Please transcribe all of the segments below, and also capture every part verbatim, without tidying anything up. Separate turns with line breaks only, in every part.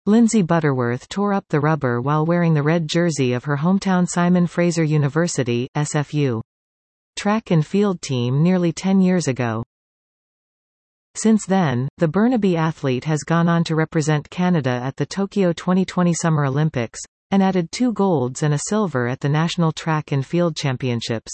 Lindsay Butterworth tore up the rubber while wearing the red jersey of her hometown Simon Fraser University, S F U. Track and field team nearly ten years ago. Since then, the Burnaby athlete has gone on to represent Canada at the Tokyo twenty twenty Summer Olympics, and added two golds and a silver at the National Track and Field Championships.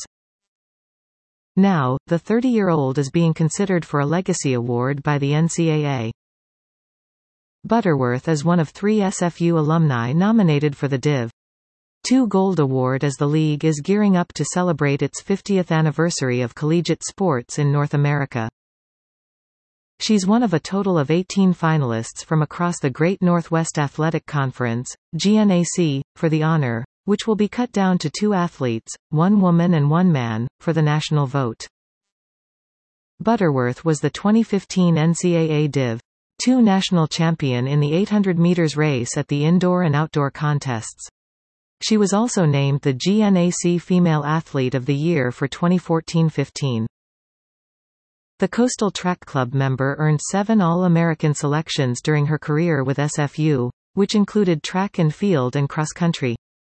Now, the thirty-year-old is being considered for a legacy award by the N C A A. Butterworth is one of three S F U alumni nominated for the Div two Gold Award as the league is gearing up to celebrate its fiftieth anniversary of collegiate sports in North America. She's one of a total of eighteen finalists from across the Great Northwest Athletic Conference, G N A C, for the honor, which will be cut down to two athletes, one woman and one man, for the national vote. Butterworth was the twenty fifteen N C A A Div two national champion in the eight hundred meters race at the indoor and outdoor contests. She was also named the G N A C Female Athlete of the Year for twenty fourteen fifteen. The Coastal Track Club member earned seven All-American selections during her career with S F U, which included track and field and cross-country.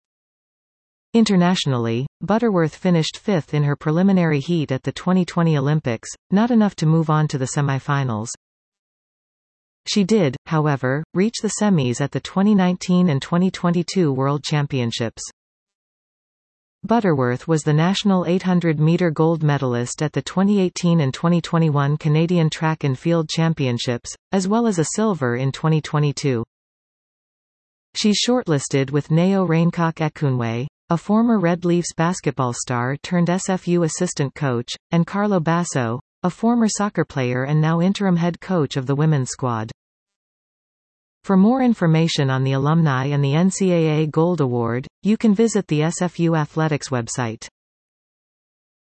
Internationally, Butterworth finished fifth in her preliminary heat at the twenty twenty Olympics, not enough to move on to the semifinals. She did, however, reach the semis at the twenty nineteen and twenty twenty-two World Championships. Butterworth was the national eight hundred meter gold medalist at the twenty eighteen and twenty twenty-one Canadian Track and Field Championships, as well as a silver in twenty twenty-two. She's shortlisted with Neo Raincock Ekunwe, a former Red Leafs basketball star turned S F U assistant coach, and Carlo Basso, a former soccer player and now interim head coach of the women's squad. For more information on the alumni and the N C A A Gold Award, you can visit the S F U Athletics website.